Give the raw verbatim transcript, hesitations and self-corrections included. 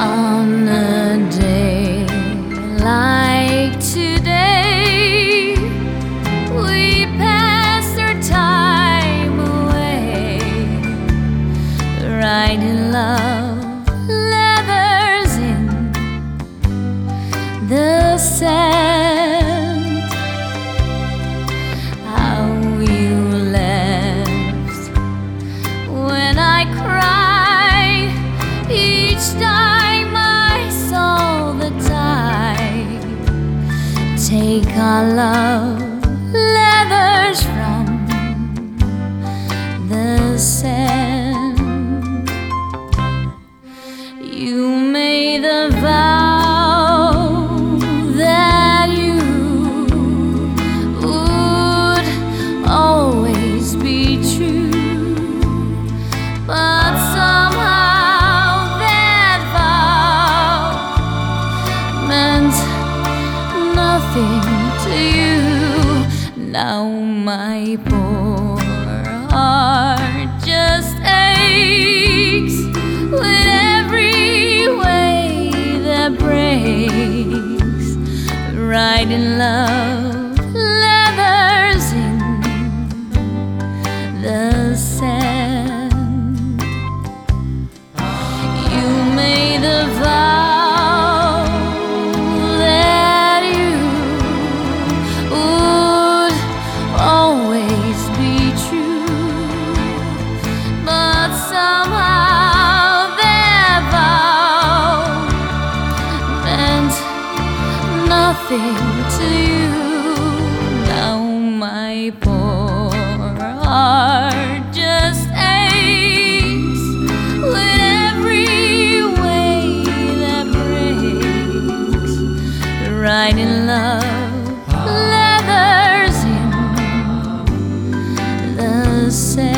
On a day like today, we pass our time away, riding love leathers in the sand. How you left when I cry each time I saw the tide take our love leathers from the sand. You made a vow that you would always be true, but somehow that vow meant nothing to you. Now my poor heart just aches with every way that breaks, riding love leathers in the sand. You made a vow that you would always be true, but somehow that vow meant nothing to you. Now my poor heart just aches with every way that breaks, riding love leathers in the sand.